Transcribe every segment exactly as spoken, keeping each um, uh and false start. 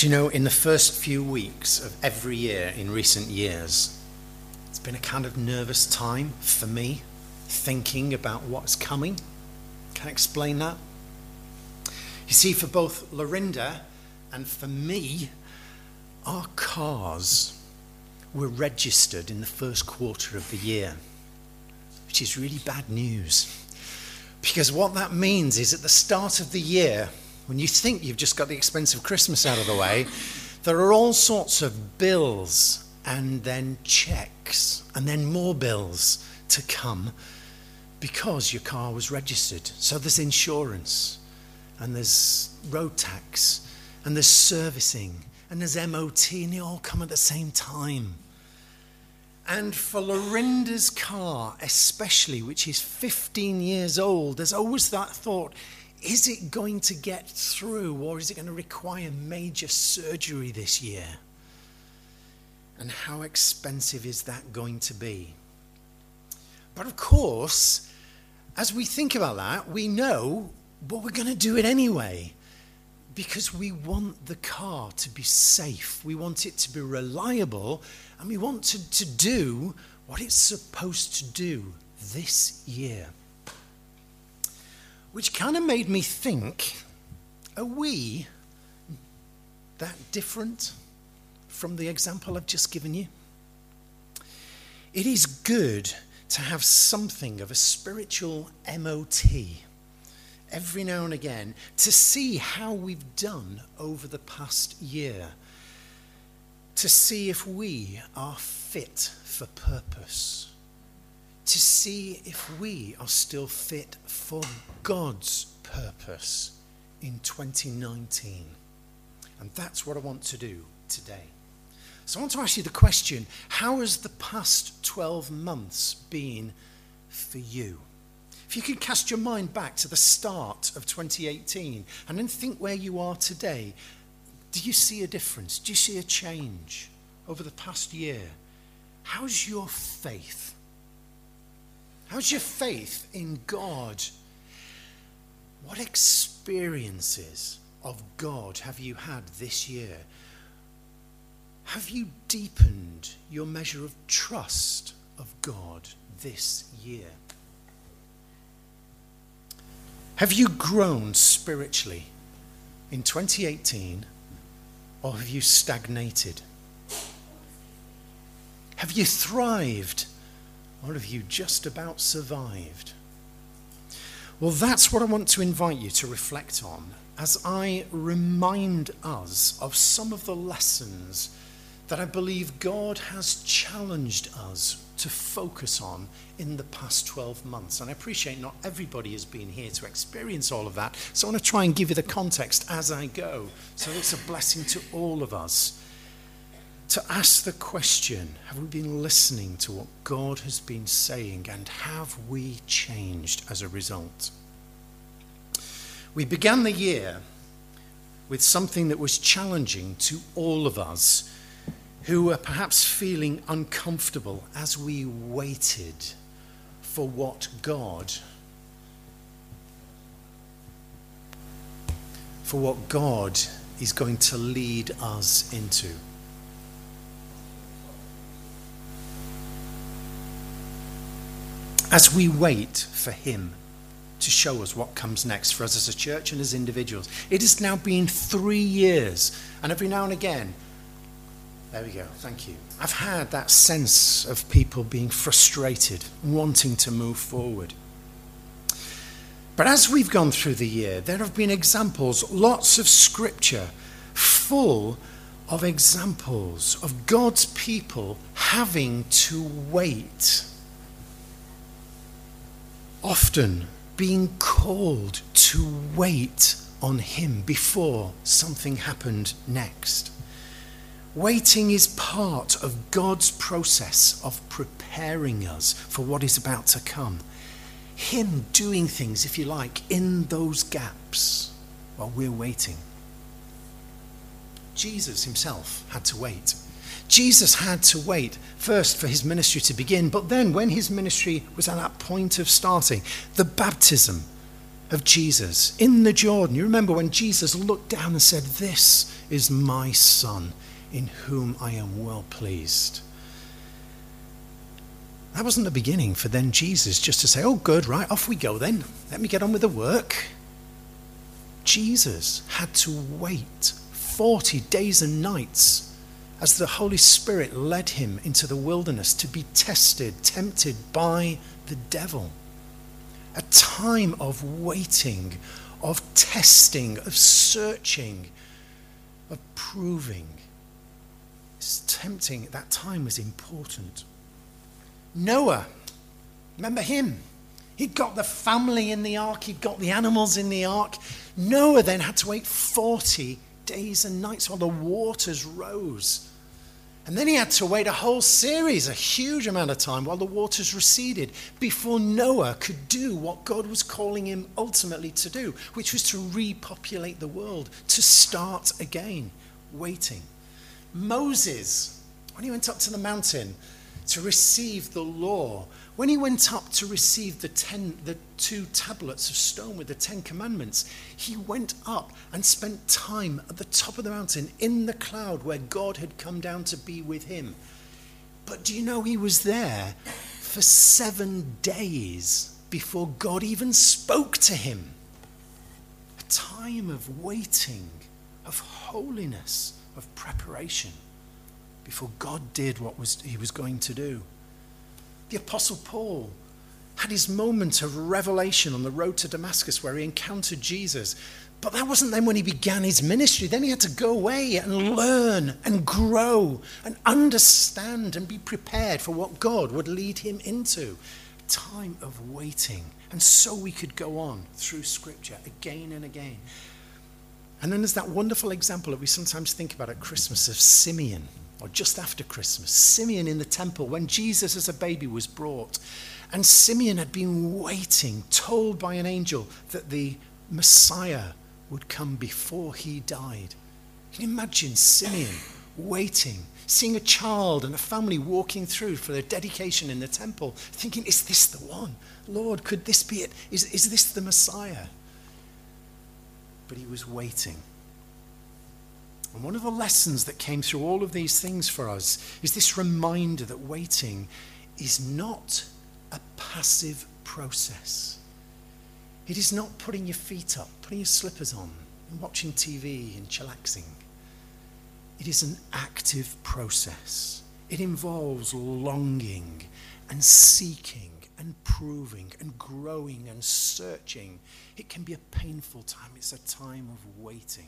Do you know, in the first few weeks of every year in recent years, it's been a kind of nervous time for me, thinking about what's coming. Can I explain that? You see, for both Lorinda and for me, our cars were registered in the first quarter of the year, which is really bad news. Because what that means is at the start of the year, when you think you've just got the expensive Christmas out of the way, there are all sorts of bills and then checks and then more bills to come because your car was registered. So there's insurance and there's road tax and there's servicing and there's M O T, and they all come at the same time. And for Lorinda's car especially, which is fifteen years old, there's always that thought, is it going to get through, or is it going to require major surgery this year? And how expensive is that going to be? But of course, as we think about that, we know, but we're going to do it anyway, because we want the car to be safe. We want it to be reliable, and we want to, to do what it's supposed to do this year. Which kind of made me think, are we that different from the example I've just given you? It is good to have something of a spiritual M O T every now and again to see how we've done over the past year, to see if we are fit for purpose, to see if we are still fit for God's purpose in twenty nineteen. And that's what I want to do today. So I want to ask you the question, how has the past twelve months been for you? If you could cast your mind back to the start of twenty eighteen and then think where you are today, do you see a difference? Do you see a change over the past year? How's your faith? How's your faith in God? What experiences of God have you had this year? Have you deepened your measure of trust of God this year? Have you grown spiritually in twenty eighteen, or have you stagnated? Have you thrived, or have you just about survived? Well, that's what I want to invite you to reflect on as I remind us of some of the lessons that I believe God has challenged us to focus on in the past twelve months. And I appreciate not everybody has been here to experience all of that, so I want to try and give you the context as I go, so it's a blessing to all of us to ask the question, have we been listening to what God has been saying, and have we changed as a result? We began the year with something that was challenging to all of us who were perhaps feeling uncomfortable as we waited for what God, for what God is going to lead us into. As we wait for him to show us what comes next for us as a church and as individuals. It has now been three years, and every now and again, there we go, thank you. I've had that sense of people being frustrated, wanting to move forward. But as we've gone through the year, there have been examples, lots of scripture, full of examples of God's people having to wait. Often being called to wait on him before something happened next. Waiting is part of God's process of preparing us for what is about to come. Him doing things, if you like, in those gaps while we're waiting. Jesus himself had to wait. Jesus had to wait first for his ministry to begin, but then when his ministry was at that point of starting, the baptism of Jesus in the Jordan. You remember when Jesus looked down and said, "This is my son in whom I am well pleased." That wasn't the beginning for then Jesus just to say, "Oh, good, right, off we go then. Let me get on with the work." Jesus had to wait forty days and nights as the Holy Spirit led him into the wilderness to be tested, tempted by the devil. A time of waiting, of testing, of searching, of proving. It's tempting. That time was important. Noah, remember him? He'd got the family in the ark. He'd got the animals in the ark. Noah then had to wait forty days and nights while the waters rose. And then he had to wait a whole series, a huge amount of time, while the waters receded before Noah could do what God was calling him ultimately to do, which was to repopulate the world, to start again, waiting. Moses, when he went up to the mountain to receive the law, when he went up to receive the ten, the two tablets of stone with the Ten Commandments, he went up and spent time at the top of the mountain in the cloud where God had come down to be with him. But do you know he was there for seven days before God even spoke to him? A time of waiting, of holiness, of preparation before God did what was he was going to do. The Apostle Paul had his moment of revelation on the road to Damascus where he encountered Jesus. But that wasn't then when he began his ministry. Then he had to go away and learn and grow and understand and be prepared for what God would lead him into. A time of waiting. And so we could go on through Scripture again and again. And then there's that wonderful example that we sometimes think about at Christmas of Simeon, or just after Christmas. Simeon in the temple when Jesus as a baby was brought. And Simeon had been waiting, told by an angel that the Messiah would come before he died. Can you imagine Simeon waiting, seeing a child and a family walking through for their dedication in the temple, thinking, is this the one? Lord, could this be it? Is, is this the Messiah? But he was waiting. And one of the lessons that came through all of these things for us is this reminder that waiting is not a passive process. It is not putting your feet up, putting your slippers on, and watching T V and chillaxing. It is an active process. It involves longing and seeking and proving and growing and searching. It can be a painful time. It's a time of waiting.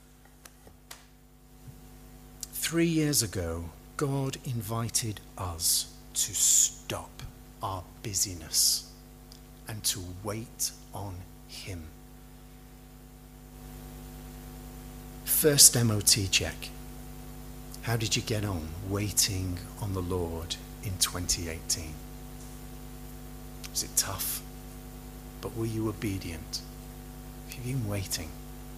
Three years ago, God invited us to stop our busyness and to wait on him. First M O T check. How did you get on waiting on the Lord in twenty eighteen? Was it tough? But were you obedient? Have you been waiting?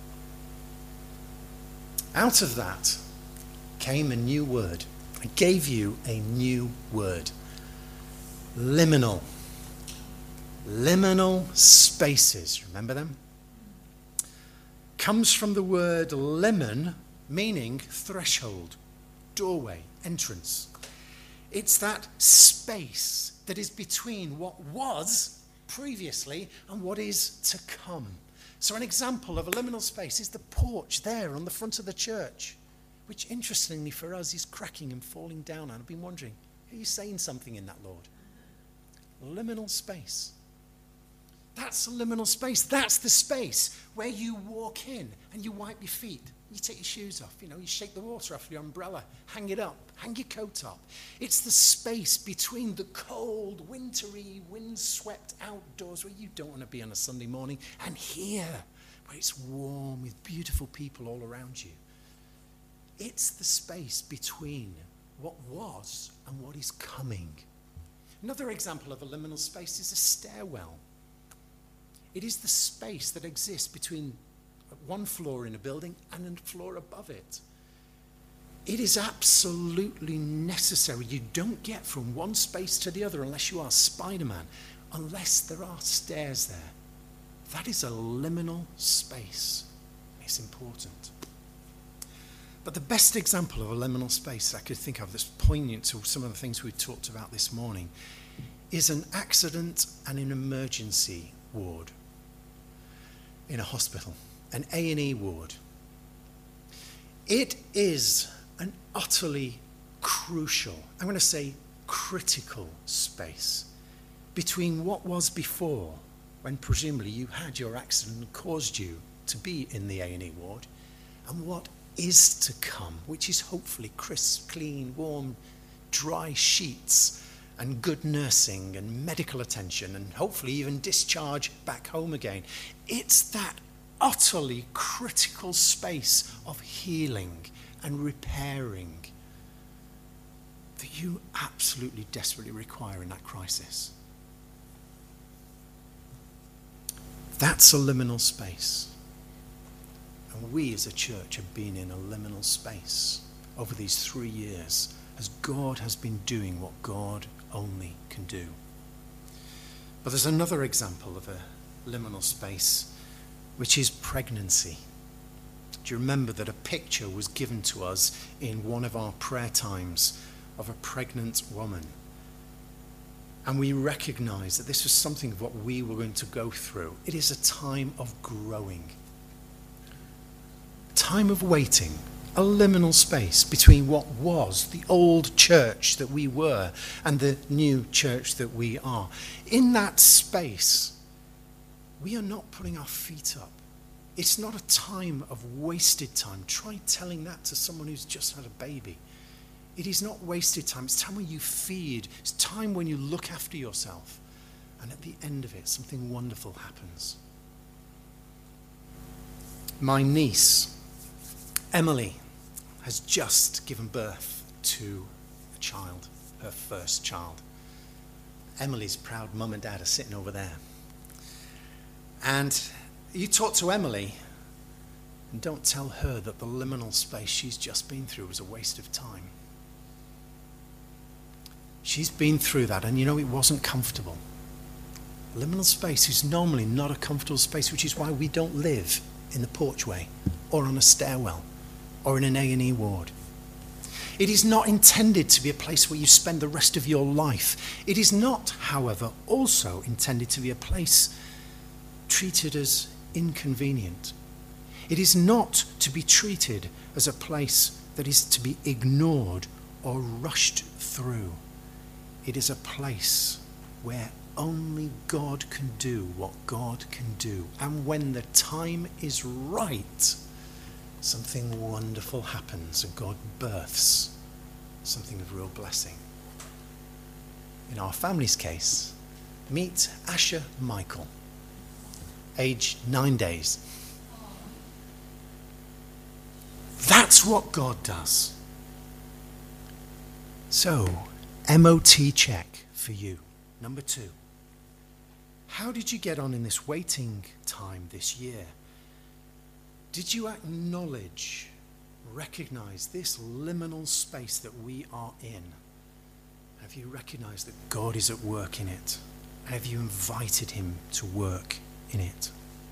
Out of that came a new word. I gave you a new word. Liminal. Liminal spaces. Remember them? Comes from the word limen, meaning threshold, doorway, entrance. It's that space that is between what was previously and what is to come. So an example of a liminal space is the porch there on the front of the church, which interestingly for us is cracking and falling down. And I've been wondering, are you saying something in that, Lord? Liminal space. That's a liminal space. That's the space where you walk in and you wipe your feet. You take your shoes off, you know, you shake the water off your umbrella, hang it up, hang your coat up. It's the space between the cold, wintry, windswept outdoors where you don't want to be on a Sunday morning, and here, where it's warm with beautiful people all around you. It's the space between what was and what is coming. Another example of a liminal space is a stairwell. It is the space that exists between one floor in a building and a floor above it. It is absolutely necessary. You don't get from one space to the other unless you are Spider-Man, unless there are stairs there. That is a liminal space. It's important. But the best example of a liminal space I could think of that's poignant to some of the things we talked about this morning is an accident and an emergency ward in a hospital, an A and E ward. It is an utterly crucial, I'm going to say critical space between what was before, when presumably you had your accident and caused you to be in the A and E ward, and what is to come, which is hopefully crisp, clean, warm, dry sheets and good nursing and medical attention and hopefully even discharge back home again. It's that utterly critical space of healing and repairing that you absolutely desperately require in that crisis. That's a liminal space. And we as a church have been in a liminal space over these three years as God has been doing what God only can do. But there's another example of a liminal space, which is pregnancy. Do you remember that a picture was given to us in one of our prayer times of a pregnant woman? And we recognize that this was something of what we were going to go through. It is a time of growing. Time of waiting, a liminal space between what was the old church that we were and the new church that we are. In that space, we are not putting our feet up. It's not a time of wasted time. Try telling that to someone who's just had a baby. It is not wasted time. It's time when you feed. It's time when you look after yourself. And at the end of it, something wonderful happens. My niece, Emily, has just given birth to a child, her first child. Emily's proud mum and dad are sitting over there. And you talk to Emily and don't tell her that the liminal space she's just been through was a waste of time. She's been through that, and you know, it wasn't comfortable. Liminal space is normally not a comfortable space, which is why we don't live in the porchway or on a stairwell or in an A and E ward. It is not intended to be a place where you spend the rest of your life. It is not, however, also intended to be a place treated as inconvenient. It is not to be treated as a place that is to be ignored or rushed through. It is a place where only God can do what God can do. And when the time is right, something wonderful happens and God births something of real blessing. In our family's case, meet Asher Michael, age nine days. That's what God does. So, M O T check for you. Number two, how did you get on in this waiting time this year? Did you acknowledge, recognize this liminal space that we are in? Have you recognized that God is at work in it? And have you invited him to work in it?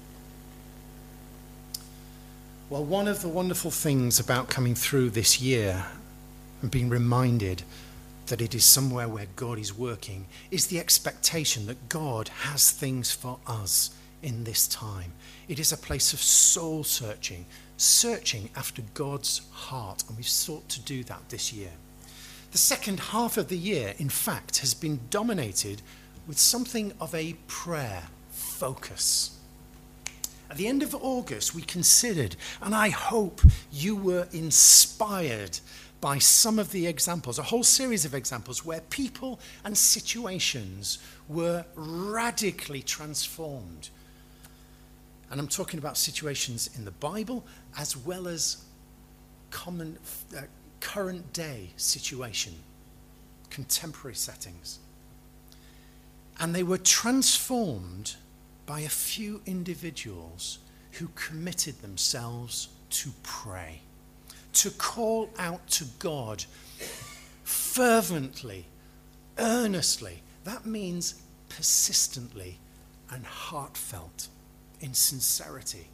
Well, one of the wonderful things about coming through this year and being reminded that it is somewhere where God is working is the expectation that God has things for us in this time. It is a place of soul searching, searching after God's heart, and we've sought to do that this year. The second half of the year, in fact, has been dominated with something of a prayer focus. At the end of August, we considered, and I hope you were inspired by some of the examples, a whole series of examples where people and situations were radically transformed. And I'm talking about situations in the Bible as well as common, uh, current day situation, contemporary settings. And they were transformed by a few individuals who committed themselves to pray, to call out to God fervently, earnestly. That means persistently and heartfelt. in sincerity.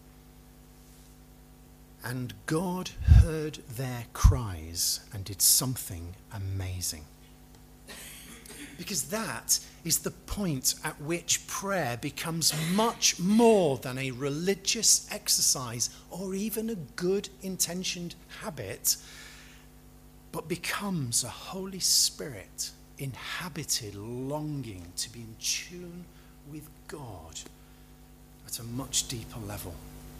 And God heard their cries and did something amazing. Because that is the point at which prayer becomes much more than a religious exercise or even a good intentioned habit, but becomes a Holy Spirit inhabited longing to be in tune with God at a much deeper level.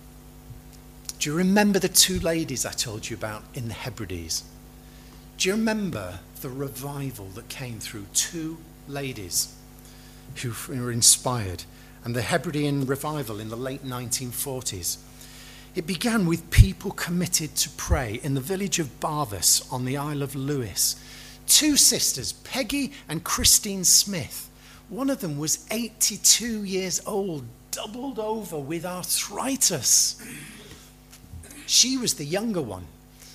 Do you remember the two ladies I told you about in the Hebrides? Do you remember the revival that came through two ladies who were inspired? And the Hebridean revival in the late nineteen forties. It began with people committed to pray in the village of Barvas on the Isle of Lewis. Two sisters, Peggy and Christine Smith. One of them was eighty-two years old, doubled over with arthritis. She was the younger one.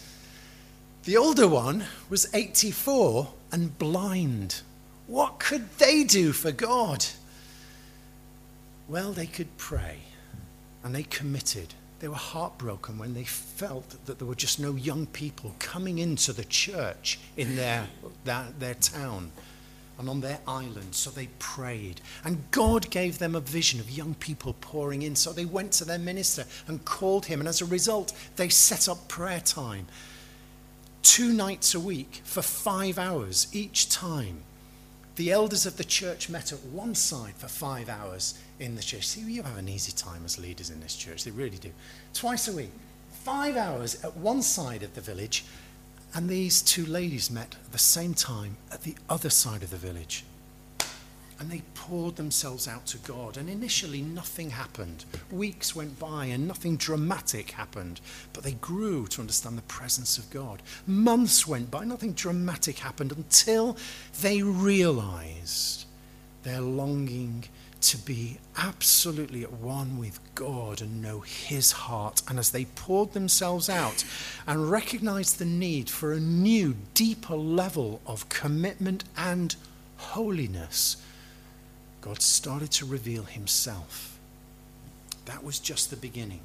The older one was eighty-four and blind. What could they do for God? Well, they could pray, and they committed. They were heartbroken when they felt that there were just no young people coming into the church in their, their, their town and on their island. So they prayed. And God gave them a vision of young people pouring in. So they went to their minister and called him. And as a result, they set up prayer time. Two nights a week for five hours each time. The elders of the church met at one side for five hours in the church. See, you have an easy time as leaders in this church. They really do. Twice a week. Five hours at one side of the village. And these two ladies met at the same time at the other side of the village. And they poured themselves out to God. And initially nothing happened. Weeks went by and nothing dramatic happened. But they grew to understand the presence of God. Months went by, nothing dramatic happened until they realized their longing to be absolutely at one with God and know his heart. And as they poured themselves out and recognized the need for a new, deeper level of commitment and holiness, God started to reveal himself. That was just the beginning.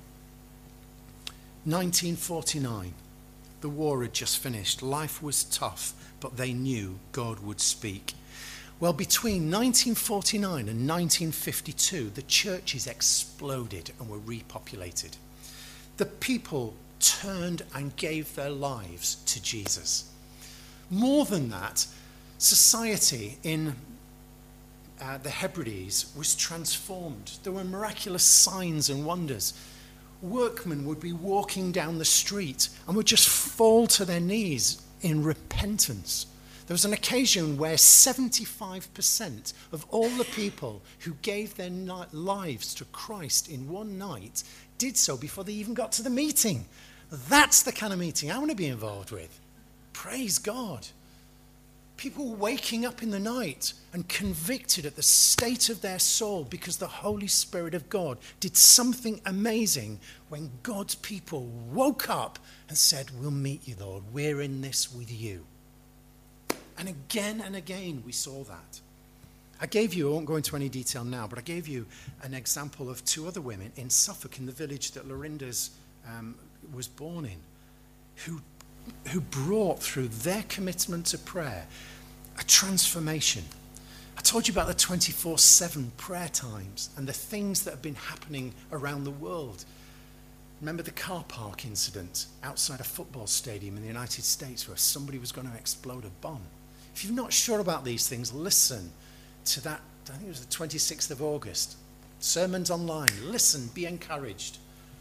nineteen forty-nine, the war had just finished. Life was tough, but they knew God would speak. Well, between nineteen forty-nine and nineteen fifty-two, the churches exploded and were repopulated. The people turned and gave their lives to Jesus. More than that, society in uh, the Hebrides was transformed. There were miraculous signs and wonders. Workmen would be walking down the street and would just fall to their knees in repentance. There was an occasion where seventy-five percent of all the people who gave their lives to Christ in one night did so before they even got to the meeting. That's the kind of meeting I want to be involved with. Praise God. People waking up in the night and convicted at the state of their soul because the Holy Spirit of God did something amazing when God's people woke up and said, "We'll meet you, Lord. We're in this with you." And again and again we saw that. I gave you, I won't go into any detail now, but I gave you an example of two other women in Suffolk, in the village that Lorinda's um, was born in, who, who brought through their commitment to prayer a transformation. I told you about the twenty-four seven prayer times and the things that have been happening around the world. Remember the car park incident outside a football stadium in the United States where somebody was going to explode a bomb? If you're not sure about these things, listen to that. I think it was the twenty-sixth of August. Sermons online. Listen, be encouraged.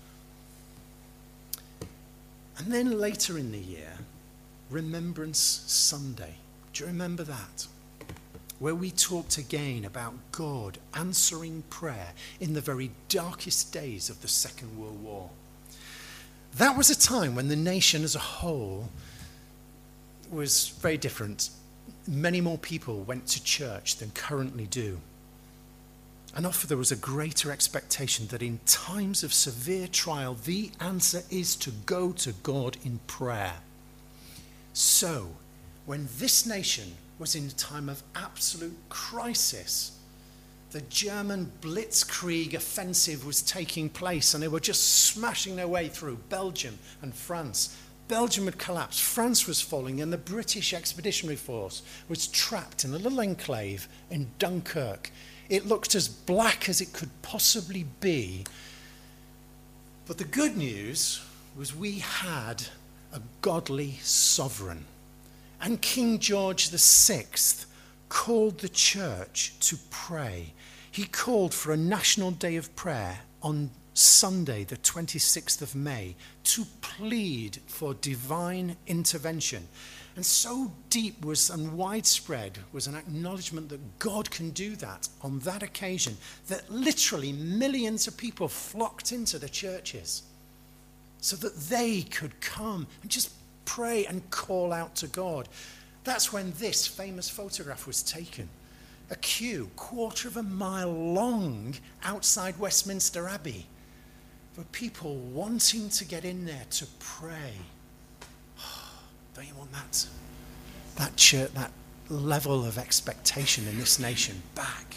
And then later in the year, Remembrance Sunday. Do you remember that? Where we talked again about God answering prayer in the very darkest days of the Second World War. That was a time when the nation as a whole was very different. Many more people went to church than currently do. And often there was a greater expectation that in times of severe trial, the answer is to go to God in prayer. So, when this nation was in a time of absolute crisis, The German blitzkrieg offensive was taking place, and they were just smashing their way through Belgium and France. Belgium had collapsed, France was falling, and the British Expeditionary Force was trapped in a little enclave in Dunkirk. It looked as black as it could possibly be. But the good news was we had a godly sovereign. And King George the Sixth called the church to pray. He called for a national day of prayer on Sunday, the twenty-sixth of May, to plead for divine intervention. And so deep was and widespread was an acknowledgement that God can do that on that occasion, that literally millions of people flocked into the churches so that they could come and just pray and call out to God. That's when this famous photograph was taken. A queue, quarter of a mile long, outside Westminster Abbey, for people wanting to get in there to pray. Don't you want that? That church, that level of expectation in this nation back.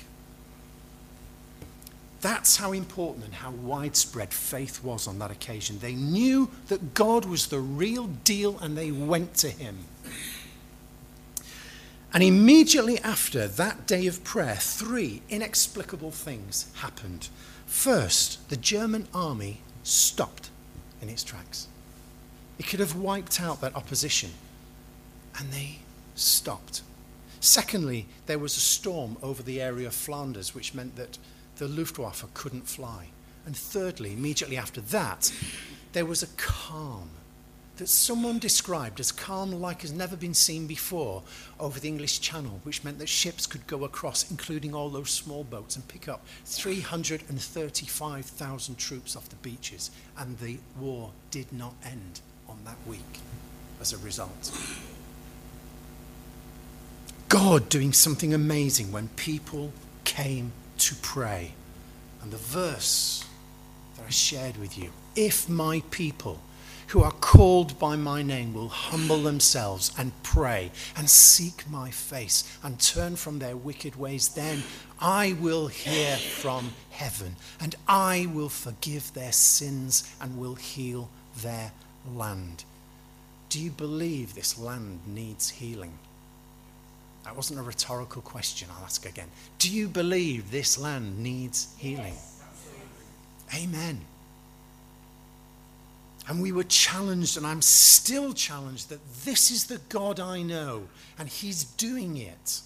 That's how important and how widespread faith was on that occasion. They knew that God was the real deal, and they went to him. And immediately after that day of prayer, three inexplicable things happened. First, the German army stopped in its tracks. It could have wiped out that opposition, and they stopped. Secondly, there was a storm over the area of Flanders, which meant that the Luftwaffe couldn't fly. And thirdly, immediately after that, there was a calm that someone described as calm like has never been seen before over the English Channel, which meant that ships could go across, including all those small boats, and pick up three hundred thirty-five thousand troops off the beaches. And the war did not end on that week as a result. God doing something amazing when people came to pray. And the verse that I shared with you, if my people who are called by my name will humble themselves and pray and seek my face and turn from their wicked ways, then I will hear from heaven and I will forgive their sins and will heal their land. Do you believe this land needs healing? That wasn't a rhetorical question. I'll ask again. Do you believe this land needs healing? Yes, Amen. And we were challenged, and I'm still challenged, that this is the God I know, and he's doing it.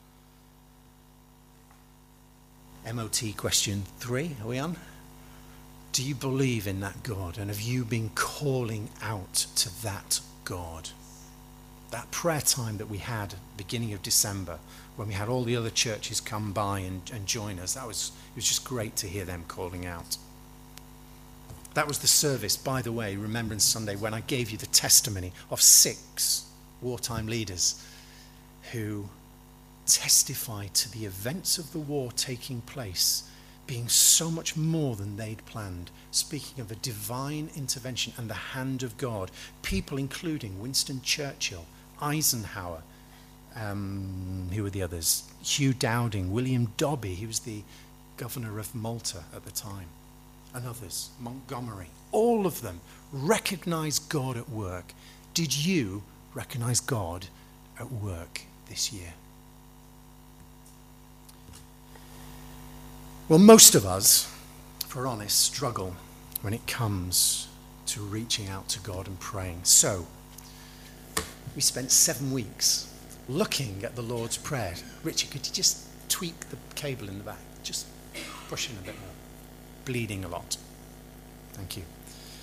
M O T question three, are we on? Do you believe in that God? And have you been calling out to that God? That prayer time that we had beginning of December, when we had all the other churches come by and, and join us, that was, it was just great to hear them calling out. That was the service, by the way, Remembrance Sunday, when I gave you the testimony of six wartime leaders who testified to the events of the war taking place being so much more than they'd planned, speaking of a divine intervention and the hand of God. People including Winston Churchill, Eisenhower, um, who were the others? Hugh Dowding, William Dobbie, he was the governor of Malta at the time, and others, Montgomery. All of them recognized God at work. Did you recognize God at work this year? Well, most of us, if we're honest, struggle when it comes to reaching out to God and praying. So, we spent seven weeks looking at the Lord's Prayer. Richard, could you just tweak the cable in the back? Just push in a bit more. Bleeding a lot. Thank you.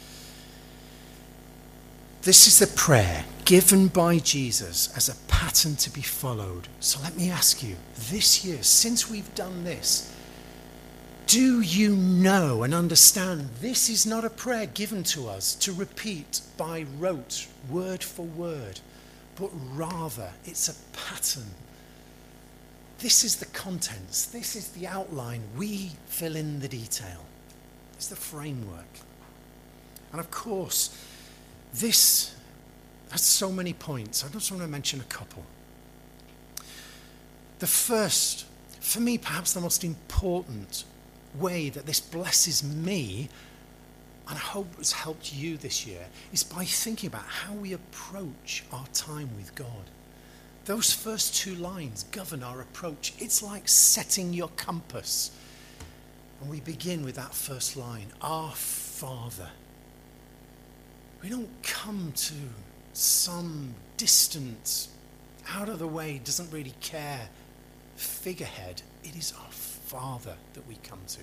This is the prayer given by Jesus as a pattern to be followed. So let me ask you, this year, since we've done this, do you know and understand this is not a prayer given to us to repeat by rote, word for word, but rather it's a pattern. This is the contents. This is the outline. We fill in the detail. It's the framework. And of course, this has so many points. I just want to mention a couple. The first For me, perhaps the most important way that this blesses me, and I hope it's helped you this year, is by thinking about how we approach our time with God. Those first two lines govern our approach. It's like setting your compass. And we begin with that first line, our Father. We don't come to some distant, out of the way, doesn't really care figurehead. It is our Father that we come to.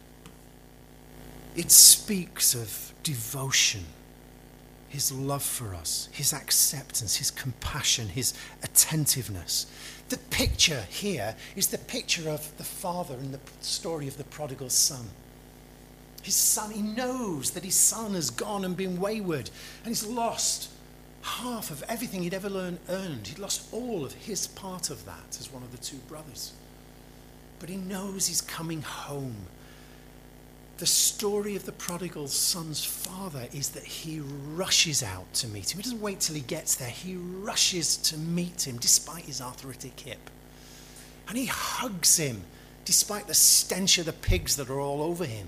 It speaks of devotion, his love for us, his acceptance, his compassion, his attentiveness. The picture here is the picture of the father in the story of the prodigal son. His son, he knows that his son has gone and been wayward, and he's lost half of everything he'd ever learned, earned. He'd lost all of his part of that as one of the two brothers. But he knows he's coming home. The story of the prodigal son's father is that he rushes out to meet him. He doesn't wait till he gets there. He rushes to meet him despite his arthritic hip. And he hugs him despite the stench of the pigs that are all over him.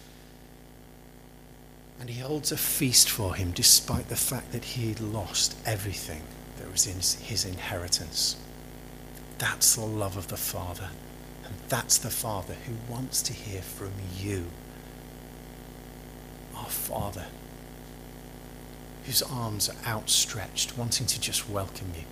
And he holds a feast for him despite the fact that he'd lost everything that was in his inheritance. That's the love of the Father. And that's the Father who wants to hear from you. Our Father, whose arms are outstretched, wanting to just welcome you.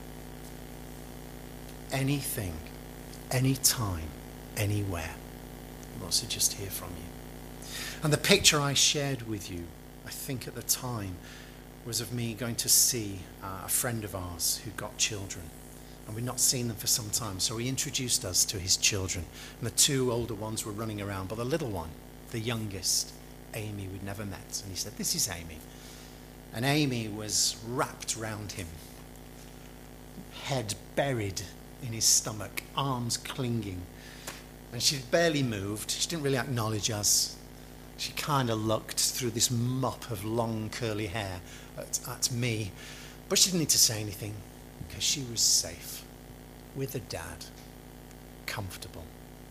Anything, anytime, anywhere. He wants to just hear from you. And the picture I shared with you, I think at the time, was of me going to see uh, a friend of ours who got children. And we'd not seen them for some time, so he introduced us to his children. And the two older ones were running around, but the little one, the youngest, Amy, we'd never met. And he said, "This is Amy." And Amy was wrapped round him, head buried in his stomach, arms clinging. And she barely moved. She didn't really acknowledge us. She kind of looked through this mop of long curly hair at, at me. But she didn't need to say anything because she was safe with a dad, comfortable.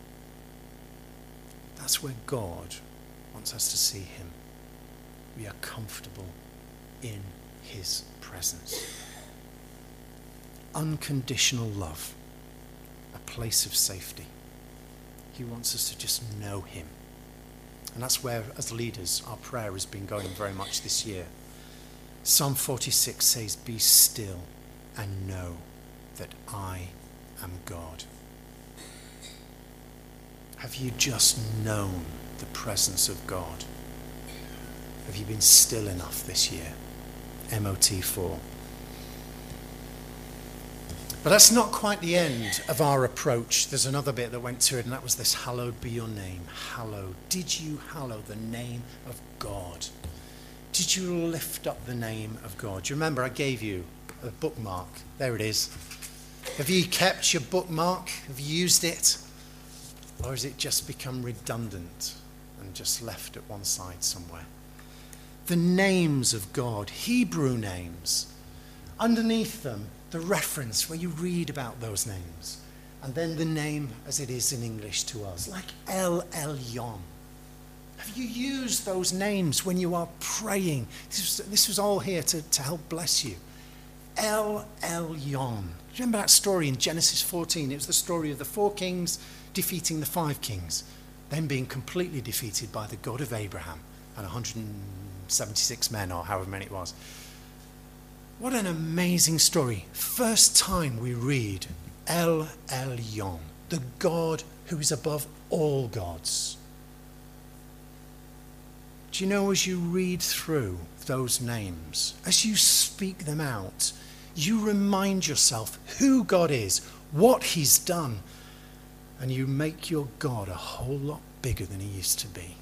That's where God wants us to see him. We are comfortable in his presence. Unconditional love, a place of safety. He wants us to just know him. And that's where, as leaders, our prayer has been going very much this year. Psalm forty-six says, "Be still and know that I am God." Have you just known the presence of God? Have you been still enough this year? M O T four. But that's not quite the end of our approach. There's another bit that went to it, and that was this: hallowed be your name. Hallowed. Did you hallow the name of God? Did you lift up the name of God? Do you remember I gave you a bookmark? There it is. Have you kept your bookmark? Have you used it? Or has it just become redundant and just left at one side somewhere? The names of God, Hebrew names. Underneath them, the reference where you read about those names. And then the name as it is in English to us, like El Elyon. Have you used those names when you are praying? This was, this was all here to, to help bless you. El Elyon. Remember that story in Genesis fourteen? It was the story of the four kings defeating the five kings, then being completely defeated by the God of Abraham and one hundred seventy-six men, or however many it was. What an amazing story. First time we read El Elyon, the God who is above all gods. Do you know, as you read through those names, as you speak them out, you remind yourself who God is, what he's done, and you make your God a whole lot bigger than he used to be.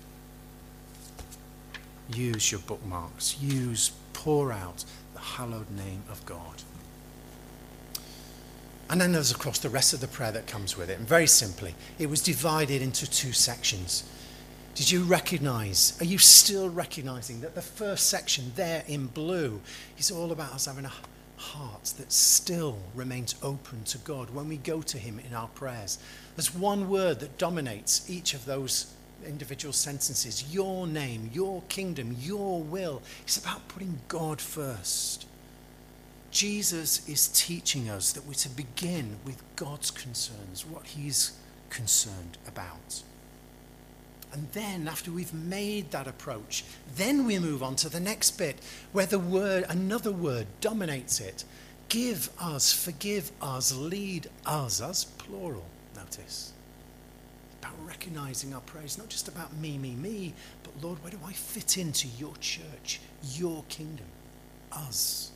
Use your bookmarks. Use, pour out the hallowed name of God. And then there's, of course, the rest of the prayer that comes with it. And very simply, it was divided into two sections. Did you recognize, are you still recognizing that the first section there in blue is all about us having a heart that still remains open to God when we go to him in our prayers. There's one word that dominates each of those individual sentences. Your name, your kingdom, your will. It's about putting God first. Jesus is teaching us that we're to begin with God's concerns, what he's concerned about. And then after we've made that approach, then we move on to the next bit where the word, another word dominates it. Give us, forgive us, lead us, us plural, notice. About recognizing our prayers, not just about me, me, me, but Lord, where do I fit into your church, your kingdom, us?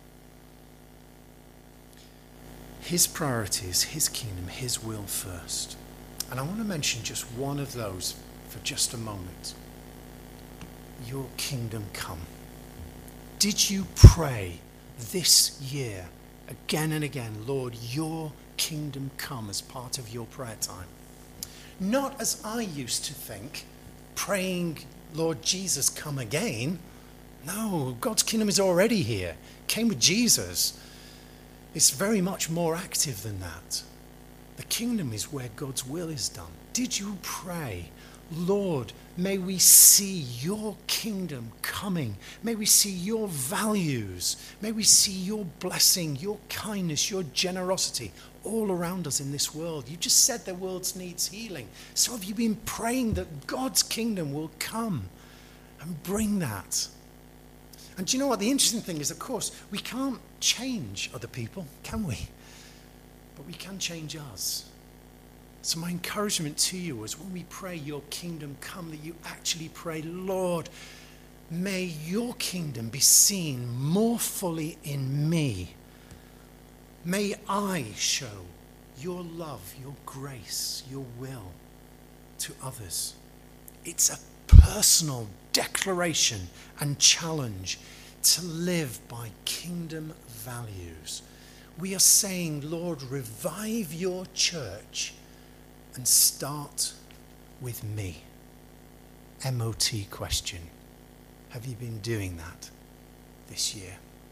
His priorities, his kingdom, his will first. And I want to mention just one of those for just a moment. Your kingdom come. Did you pray this year again and again, Lord, your kingdom come as part of your prayer time? Not as I used to think, praying, Lord Jesus, come again. No, God's kingdom is already here. Came with Jesus. It's very much more active than that. The kingdom is where God's will is done. Did you pray, Lord, may we see your kingdom coming. May we see your values. May we see your blessing, your kindness, your generosity all around us in this world. You just said the world needs healing. So have you been praying that God's kingdom will come and bring that? And do you know what? The interesting thing is, of course, we can't change other people, can we? But we can change us. So my encouragement to you is when we pray your kingdom come, that you actually pray, Lord, may your kingdom be seen more fully in me. May I show your love, your grace, your will to others. It's a personal declaration and challenge to live by kingdom values. We are saying, Lord, revive your church and start with me. M O T question. Have you been doing that this year?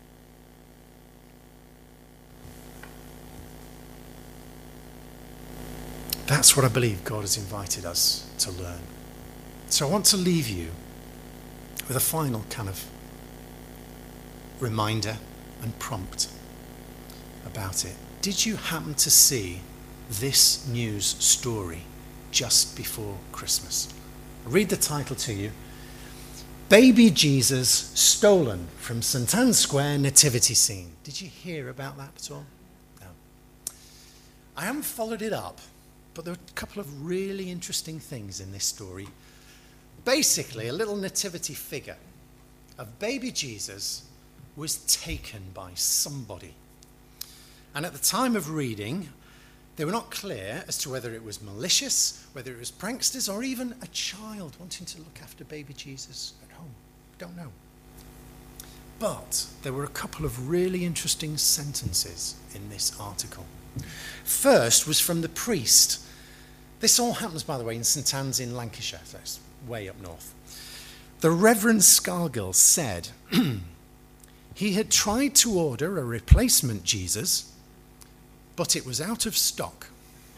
That's what I believe God has invited us to learn. So I want to leave you with a final kind of reminder and prompt about it. Did you happen to see this news story just before Christmas? I'll read the title to you. Baby Jesus stolen from Saint Anne's Square nativity scene. Did you hear about that at all? No. I haven't followed it up, but there are a couple of really interesting things in this story. Basically, a little nativity figure of baby Jesus was taken by somebody. And at the time of reading, they were not clear as to whether it was malicious, whether it was pranksters, or even a child wanting to look after baby Jesus at home. Don't know. But there were a couple of really interesting sentences in this article. First was from the priest. This all happens, by the way, in Saint Anne's in Lancashire, so it's way up north. The Reverend Scargill said he had tried to order a replacement Jesus, but it was out of stock.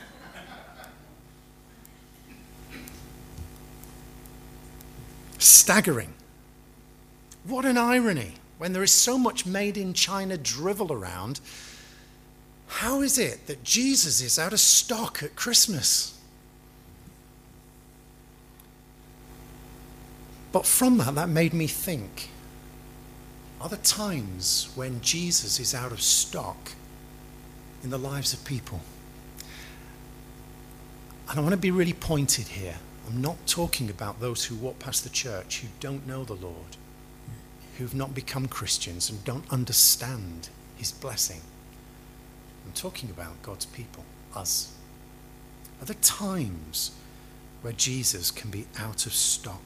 Staggering. What an irony. When there is so much made in China drivel around, how is it that Jesus is out of stock at Christmas? But from that, that made me think, are there times when Jesus is out of stock in the lives of people? And I want to be really pointed here. I'm not talking about those who walk past the church who don't know the Lord, who've not become Christians and don't understand his blessing. I'm talking about God's people, us. Are there times where Jesus can be out of stock?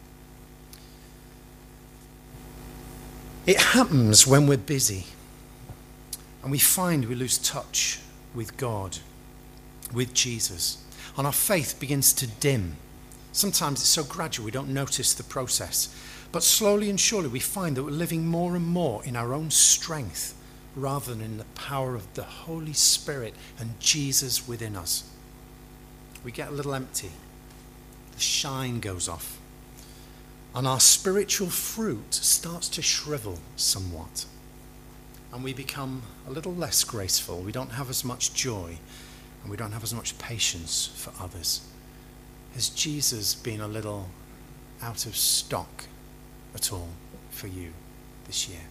It happens when we're busy and we find we lose touch with God, with Jesus, and our faith begins to dim. Sometimes it's so gradual we don't notice the process, but slowly and surely we find that we're living more and more in our own strength rather than in the power of the Holy Spirit and Jesus within us, we get a little empty. The shine goes off. And our spiritual fruit starts to shrivel somewhat. And we become a little less graceful. We don't have as much joy. And we don't have as much patience for others. Has Jesus been a little out of stock at all for you this year?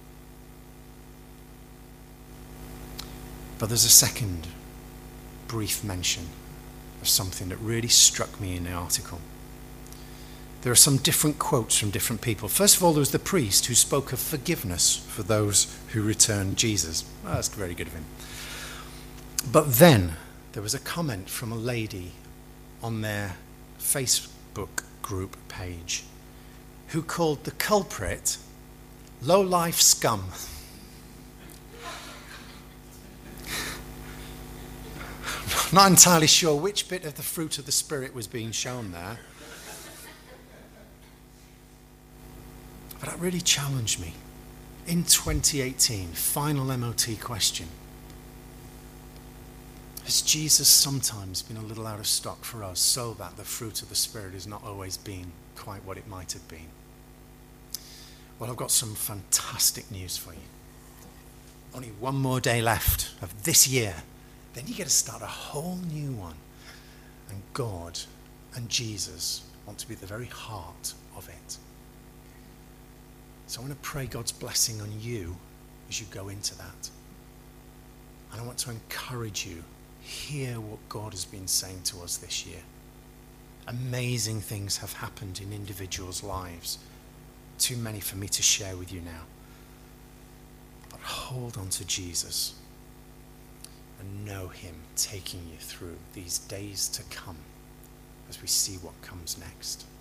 But there's a second brief mention of something that really struck me in the article. There are some different quotes from different people. First of all, there was the priest who spoke of forgiveness for those who returned Jesus. Well, that's very good of him. But then there was a comment from a lady on their Facebook group page who called the culprit low-life scum. Not entirely sure which bit of the fruit of the Spirit was being shown there. But that really challenged me. In twenty eighteen, final M O T question. Has Jesus sometimes been a little out of stock for us so that the fruit of the Spirit has not always been quite what it might have been? Well, I've got some fantastic news for you. Only one more day left of this year. Then you get to start a whole new one. And God and Jesus want to be at the very heart of it. So I want to pray God's blessing on you as you go into that. And I want to encourage you, hear what God has been saying to us this year. Amazing things have happened in individuals' lives. Too many for me to share with you now. But hold on to Jesus and know him taking you through these days to come as we see what comes next.